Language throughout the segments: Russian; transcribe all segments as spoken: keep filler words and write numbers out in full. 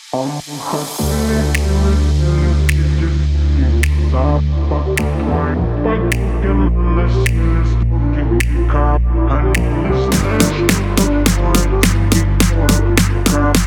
А мы хотели, запах твоих подруги наносили строгий мейкап. Они не знают, что такое деньги, город, пикап.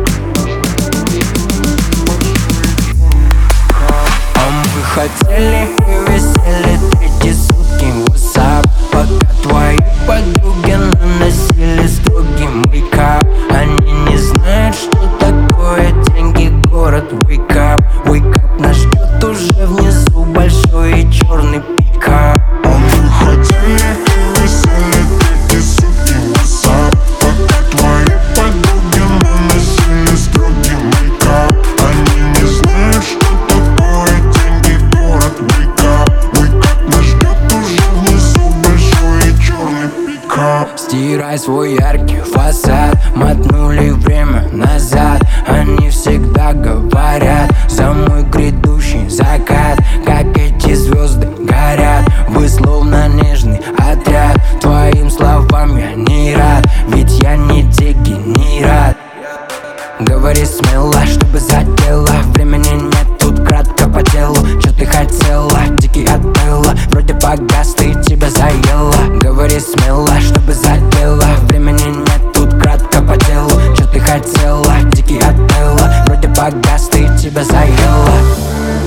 А мы хотели и висели третьи сутки в WhatsApp, пока твои подруги наносили строгий мейкап. Они не знают, что такое деньги, город, wake up, wake up. Нас ждет уже внизу большой и черный пикап. А мы хотели и висели третьи сутки в WhatsApp, пока твои подруги наносили строгий мейкап. Они не знают, что такое деньги, город, wake up, wake up. Нас ждет уже внизу большой и черный пикап. Стирай свой яркий фасад, мотнули время назад. Они всегда говорят за мой грядущий закат, как эти звезды горят. Вы словно нежный отряд, твоим словам я не рад, ведь я не дегенерат. Говори смело, чтобы задело, времени нет, тут кратко по делу. Чё ты хотела, дикий от пыла, вроде погас, ты тебя заела. Говори смело, чтобы задело, времени нет, тут кратко по делу. Чё ты хотела, дикий от пыла, вроде погас, ты тебя заела.